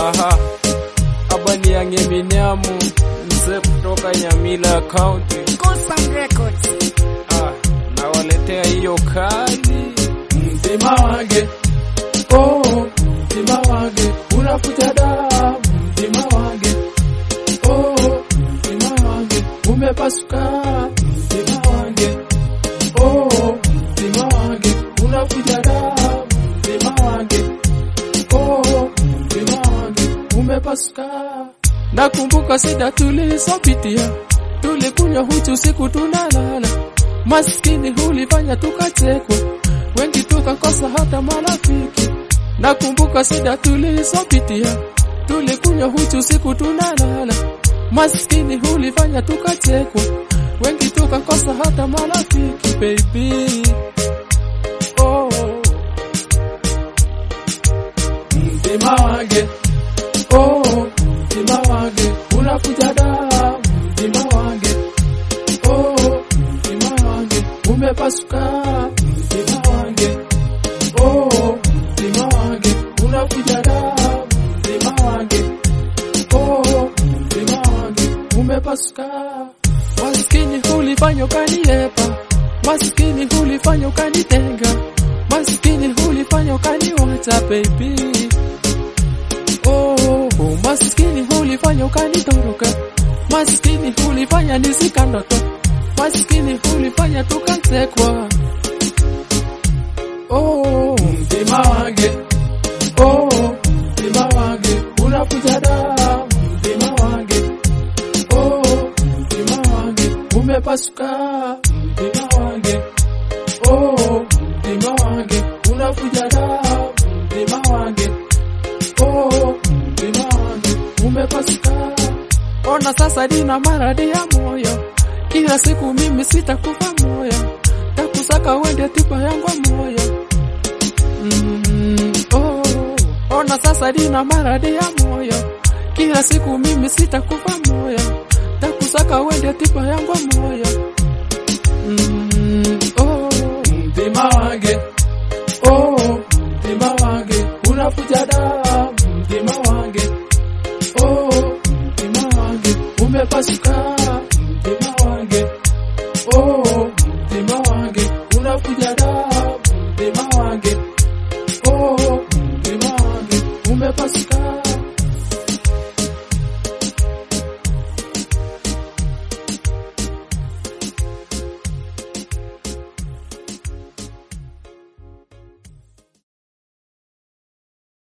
Aha, Abani Yang Eminyamu, mzee kutoka Nyamila County. Constant Records. Nawaletea hiyo kali. Mtima wange, oh, mtima wange, unafuta damu. Mtima wange, oh, mtima wange, umepasuka. Mtima wange, oh, mtima wange, unafuta damu. Mtima wange, oh, mtima wange, umepasuka. Nakumbuka shida tulizopitia, tulikunywa huchu siku tunalala. Maskini hulifanya tukachekwa, wengi tukakosa hata marafiki. Nakumbuka shida tulizopitia, tulikunywa huchu siku tunalala. Maskini hulifanya tukachekwa, wengi tukakosa hata marafiki. Baby, oh, mtima wange, oh, mtima wange, unafuta damu. Mtima wange, oh, mtima wange, umepasuka. Mtima wange, oh, mtima wange, unafuta damu. Mtima wange, oh, mtima wange, umepasuka. maskini hulifanya ukaniepa, maskini hulifanya ukanitenga, maskini hulifanya ukaniwacha baby. Oh, maskini hulifanya ukanitoroka, maskini hulifanya nisika ndoto, maskini hulifanya tukachekwa. Oh, mtima wange, oh, mtima wange, unafuta damu. Mtima wange, oh, mtima wange, umepasuka. Mtima wange, oh, mtima wange, unafuta damu. Mtima wange, oh, mtima wange, umepasuka. Ona sasa nina maradhi ya moyo, kila siku mimi sitakufa moyo, takusaka wende tipa yangu moyo. Ona sasa nina maradhi ya moyo, kila siku mimi sitakufa moyo, takusaka wende tipa yangu moyo. Mtima wange, oh, mtima wange, unafuta damu. Mtima wange, oh, mtima wange, umepasuka. Mtima wange, oh, mtima wange, unafuta damu. Mtima wange, oh, mtima wange, umepasuka.